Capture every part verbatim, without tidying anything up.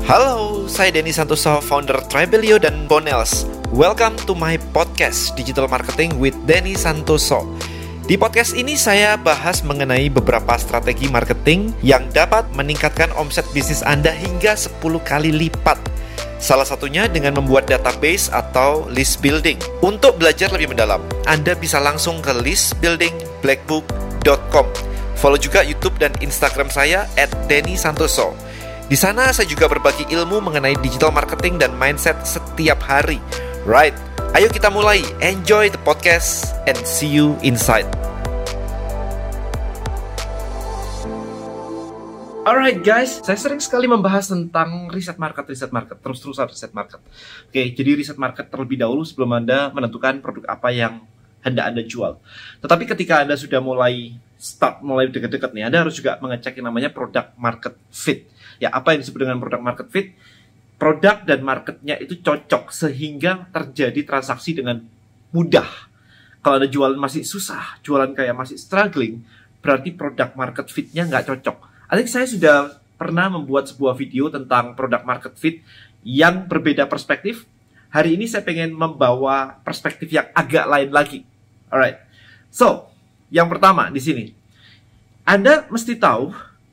Halo, saya Denny Santoso, founder Tribelio dan Bonels. Welcome to my podcast Digital Marketing with Denny Santoso. Di podcast ini saya bahas mengenai beberapa strategi marketing yang dapat meningkatkan omset bisnis Anda hingga sepuluh kali lipat. Salah satunya dengan membuat database atau list building. Untuk belajar lebih mendalam, Anda bisa langsung ke list building blackbook dot com. Follow juga YouTube dan Instagram saya at denny santoso. Di sana saya juga berbagi ilmu mengenai digital marketing dan mindset setiap hari. Right, ayo kita mulai. Enjoy the podcast and see you inside. Alright guys, saya sering sekali membahas tentang riset market, riset market, terus-terusan riset market. Oke, jadi riset market terlebih dahulu sebelum Anda menentukan produk apa yang hendak Anda jual. Tetapi ketika Anda sudah mulai start, mulai dekat-dekat nih, Anda harus juga mengecek yang namanya product market fit. Ya, apa yang disebut dengan product market fit? Produk dan marketnya itu cocok sehingga terjadi transaksi dengan mudah. Kalau Anda jualan masih susah, jualan kayak masih struggling, berarti product market fitnya nggak cocok. I think saya sudah pernah membuat sebuah video tentang product market fit yang berbeda perspektif. Hari ini saya pengen membawa perspektif yang agak lain lagi. Alright. So, yang pertama di sini, Anda mesti tahu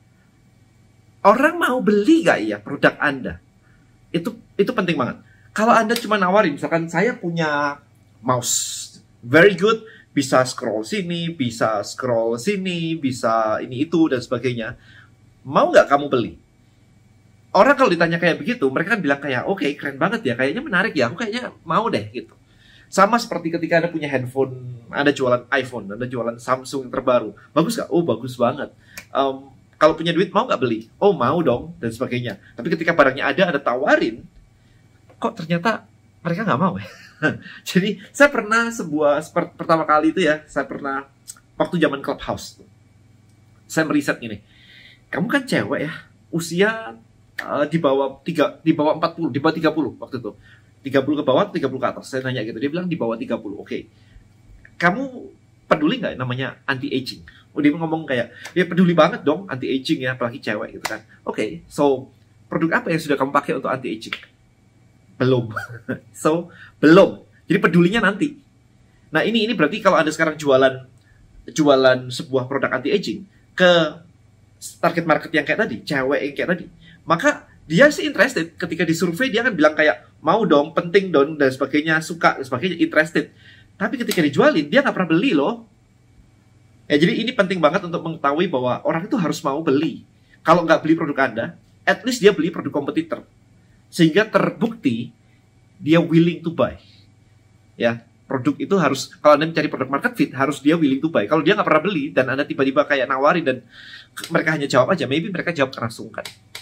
orang mau beli gak ya produk Anda. Itu itu penting banget. Kalau Anda cuma nawarin, misalkan saya punya mouse very good, bisa scroll sini, bisa scroll sini, bisa ini itu dan sebagainya. Mau nggak kamu beli? Orang kalau ditanya kayak begitu, mereka kan bilang kayak, oke, okay, keren banget ya, kayaknya menarik ya, aku kayaknya mau deh gitu. Sama seperti ketika Anda punya handphone, Anda jualan iPhone, Anda jualan Samsung yang terbaru, bagus nggak? Oh, bagus banget. Um, kalau punya duit mau nggak beli? Oh, mau dong dan sebagainya. Tapi ketika barangnya ada, Anda tawarin, kok ternyata mereka nggak mau ya? Jadi saya pernah sebuah pertama kali itu ya, saya pernah waktu zaman Clubhouse, saya meriset gini. Kamu kan cewek ya, usia uh, di bawah tiga, di bawah empat puluh, di bawah tiga puluh waktu itu. tiga puluh ke bawah, tiga puluh ke atas. Saya nanya gitu, dia bilang di bawah tiga puluh. Oke. Okay. Kamu peduli nggak namanya anti-aging? Oh, dia ngomong kayak, ya peduli banget dong anti-aging ya, apalagi cewek gitu kan. Oke, okay, so produk apa yang sudah kamu pakai untuk anti-aging? Belum. So, belum. Jadi pedulinya nanti. Nah, ini ini berarti kalau Anda sekarang jualan jualan sebuah produk anti-aging ke target market yang kayak tadi, cewek yang kayak tadi, maka dia sih interested. Ketika disurvei dia kan bilang kayak mau dong, penting dong dan sebagainya, suka dan sebagainya, interested. Tapi ketika dijualin dia nggak pernah beli loh. Ya, jadi ini penting banget untuk mengetahui bahwa orang itu harus mau beli. Kalau nggak beli produk Anda, at least dia beli produk kompetitor, sehingga terbukti dia willing to buy. Ya, produk itu harus, kalau Anda mencari produk market fit, harus dia willing to buy. Kalau dia nggak pernah beli dan Anda tiba-tiba kayak nawarin dan mereka hanya jawab aja, maybe mereka jawab karena sungkan.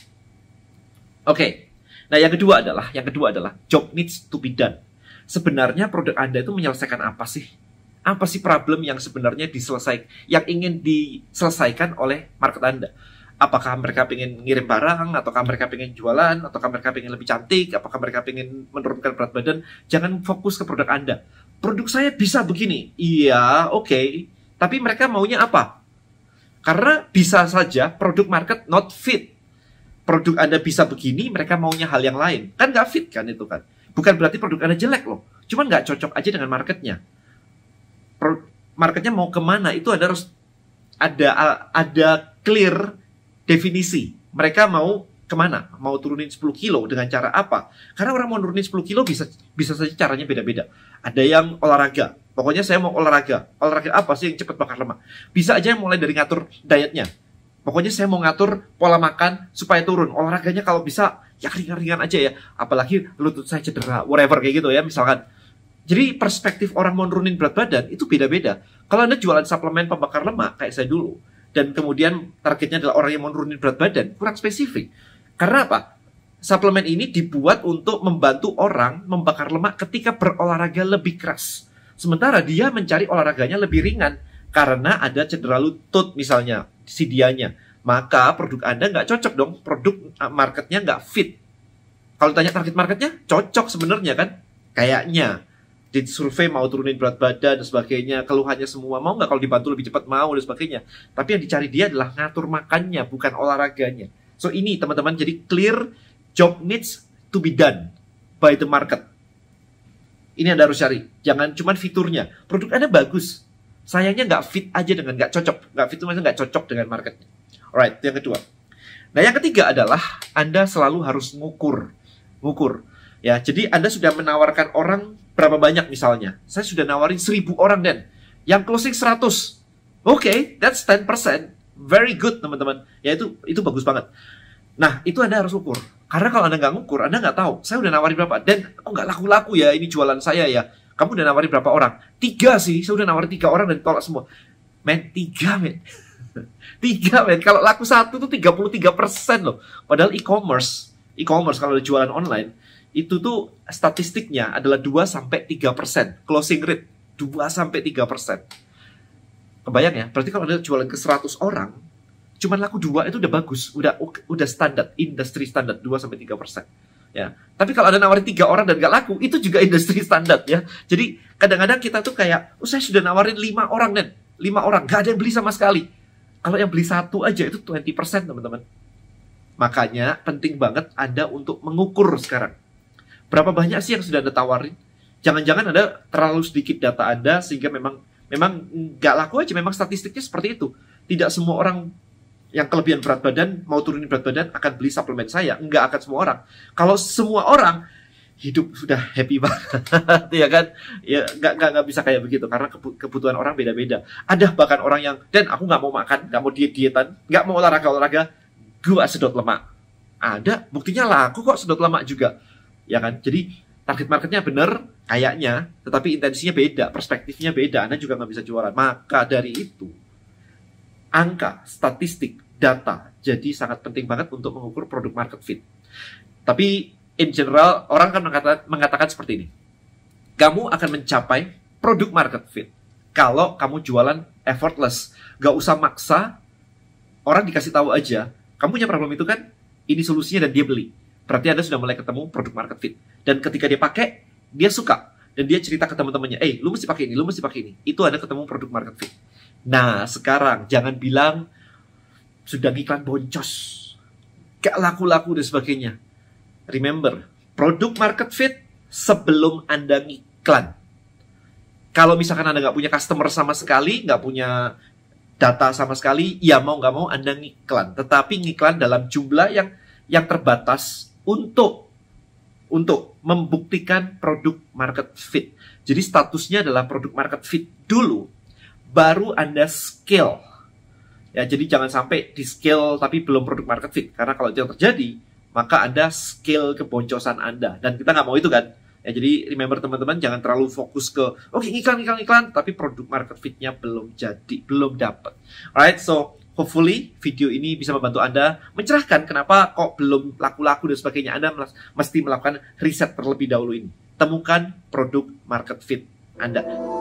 Oke, okay. Nah yang kedua adalah, yang kedua adalah job needs to be done. Sebenarnya produk Anda itu menyelesaikan apa sih? Apa sih problem yang sebenarnya diselesaikan, yang ingin diselesaikan oleh market Anda? Apakah mereka pengen ngirim barang, ataukah mereka pengen jualan, ataukah mereka pengen lebih cantik, apakah mereka pengen menurunkan berat badan? Jangan fokus ke produk Anda. Produk saya bisa begini, iya, oke. Okay. Tapi mereka maunya apa? Karena bisa saja produk market not fit. Produk Anda bisa begini, mereka maunya hal yang lain. Kan nggak fit kan itu kan? Bukan berarti produk Anda jelek loh. Cuman nggak cocok aja dengan marketnya. Pro- marketnya mau kemana? Itu ada harus ada ada clear definisi. Mereka mau kemana? Mau turunin sepuluh kilo dengan cara apa? Karena orang mau turunin sepuluh kilo bisa bisa saja caranya beda-beda. Ada yang olahraga. Pokoknya saya mau olahraga. Olahraga apa sih yang cepat bakar lemak? Bisa aja mulai dari ngatur dietnya. Pokoknya saya mau ngatur pola makan supaya turun. Olahraganya kalau bisa ya ringan-ringan aja ya. Apalagi lutut saya cedera, whatever kayak gitu ya misalkan. Jadi perspektif orang mau nurunin berat badan itu beda-beda. Kalau Anda jualan suplemen pembakar lemak kayak saya dulu, dan kemudian targetnya adalah orang yang mau nurunin berat badan, kurang spesifik. Karena apa? Suplemen ini dibuat untuk membantu orang membakar lemak ketika berolahraga lebih keras. Sementara dia mencari olahraganya lebih ringan karena ada cedera lutut misalnya, si dianya. Maka produk Anda nggak cocok dong, produk marketnya nggak fit. Kalau tanya target marketnya, cocok sebenarnya kan? Kayaknya. Di survei mau turunin berat badan dan sebagainya, keluhannya semua, mau nggak kalau dibantu lebih cepat, mau dan sebagainya. Tapi yang dicari dia adalah ngatur makannya, bukan olahraganya. So ini teman-teman, jadi clear Job needs to be done by the market. Ini Anda harus cari. Jangan cuma fiturnya. Produk Anda bagus. Sayangnya nggak fit aja dengan nggak cocok. Nggak fit itu maksudnya nggak cocok dengan marketnya. Alright, itu yang kedua. Nah, yang ketiga adalah Anda selalu harus ngukur. Ngukur. Ya, jadi Anda sudah menawarkan orang berapa banyak misalnya. Saya sudah nawarin seribu orang, Dan. Yang closing seratus. Oke, okay, that's ten percent. Very good, teman-teman. Ya, itu itu bagus banget. Nah, itu Anda harus ukur. Karena kalau Anda nggak ngukur, Anda nggak tahu. Saya udah nawarin berapa. Dan, kok nggak laku-laku ya ini jualan saya ya. Kamu udah nawarin berapa orang? Tiga sih. Saya udah nawarin tiga orang dan tolak semua. Men, tiga, men. Tiga, men. Kalau laku satu tuh tiga puluh tiga persen loh. Padahal e-commerce, e-commerce kalau ada jualan online, itu tuh statistiknya adalah dua sampai tiga persen. Closing rate, dua sampai tiga persen. Kebayang ya? Berarti kalau Anda jualan ke seratus orang, cuman laku dua itu udah bagus. Udah udah standar, industri standar, dua sampai tiga persen. Ya. Tapi kalau Anda nawarin tiga orang dan nggak laku, itu juga industri standar ya. Jadi kadang-kadang kita tuh kayak, oh saya sudah nawarin lima orang, dan lima orang, nggak ada yang beli sama sekali. Kalau yang beli satu aja itu dua puluh persen, teman-teman. Makanya penting banget Anda untuk mengukur sekarang. Berapa banyak sih yang sudah Anda tawarin? Jangan-jangan Anda terlalu sedikit data Anda sehingga memang memang nggak laku aja. Memang statistiknya seperti itu. Tidak semua orang yang kelebihan berat badan mau turunin berat badan akan beli suplemen saya. Nggak akan semua orang. Kalau semua orang hidup sudah happy banget, ya kan? Ya nggak nggak nggak bisa kayak begitu karena kebutuhan orang beda-beda. Ada bahkan orang yang, dan aku nggak mau makan, nggak mau diet dietan, nggak mau olahraga olahraga, gua sedot lemak. Ada, buktinya laku kok sedot lemak juga, ya kan? Jadi target marketnya bener kayaknya, tetapi intensinya beda, perspektifnya beda. Anda juga nggak bisa jualan. Maka dari itu, angka, statistik, data jadi sangat penting banget untuk mengukur produk market fit. Tapi in general, orang akan mengatakan, mengatakan seperti ini. Kamu akan mencapai produk market fit kalau kamu jualan effortless. Gak usah maksa, orang dikasih tahu aja, kamu punya problem itu kan, ini solusinya dan dia beli. Berarti Anda sudah mulai ketemu produk market fit. Dan ketika dia pakai, dia suka. Dan dia cerita ke teman-temannya, eh, lu mesti pakai ini, lu mesti pakai ini. Itu Anda ketemu produk market fit. Nah, sekarang jangan bilang, sudah iklan boncos, gak laku-laku dan sebagainya. Remember, produk market fit sebelum Anda ngiklan. Kalau misalkan Anda nggak punya customer sama sekali, nggak punya data sama sekali, ya mau nggak mau Anda ngiklan. Tetapi ngiklan dalam jumlah yang yang terbatas untuk untuk membuktikan produk market fit. Jadi statusnya adalah produk market fit dulu, baru Anda scale. Ya, jadi jangan sampai di scale tapi belum produk market fit. Karena kalau itu yang terjadi, maka Anda scale keboncosan Anda. Dan kita nggak mau itu kan. Ya, jadi remember teman-teman, jangan terlalu fokus ke, oke okay, iklan, iklan, iklan, tapi produk market fit-nya belum jadi, belum dapat. Alright, so hopefully video ini bisa membantu Anda mencerahkan kenapa kok belum laku-laku dan sebagainya. Anda mesti melakukan riset terlebih dahulu ini. Temukan produk market fit Anda.